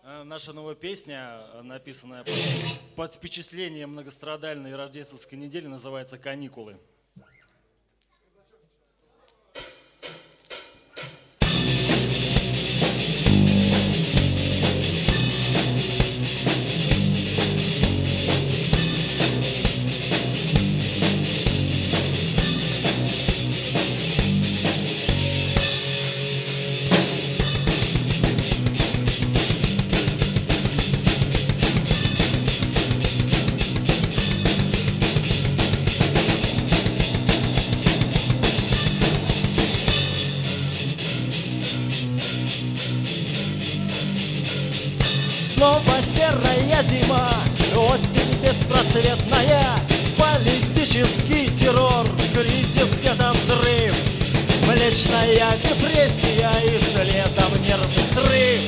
Наша новая песня, написанная под впечатлением многострадальной рождественской недели, называется «Каникулы». Снова серая зима, осень беспросветная, политический террор, кризис, где-то взрыв, млечная депрессия и следом нервный срыв.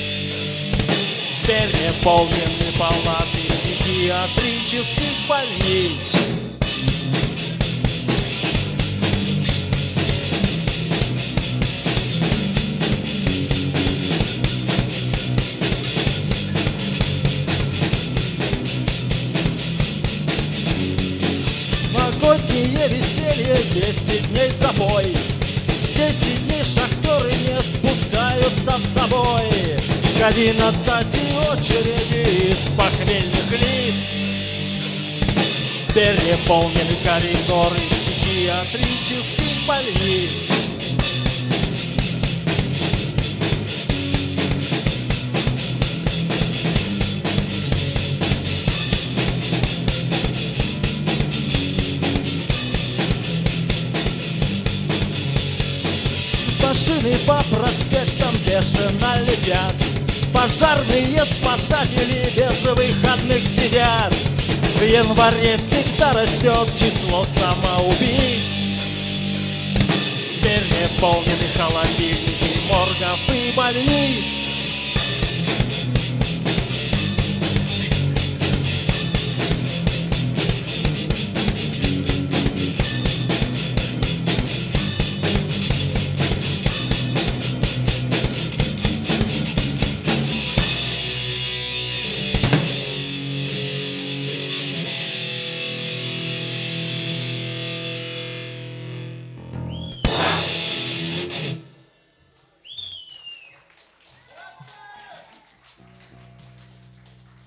Переполнены палаты психиатрических больниц. Новогоднее веселье, 10 дней забой, 10 дней шахтеры не спускаются в забой, к 11 очереди из похмельных лиц. Переполнены коридоры психиатрических больниц. Машины по проспектам бешено летят, пожарные спасатели без выходных сидят. В январе всегда растет число самоубийц. Переполнены холодильники моргов и больниц.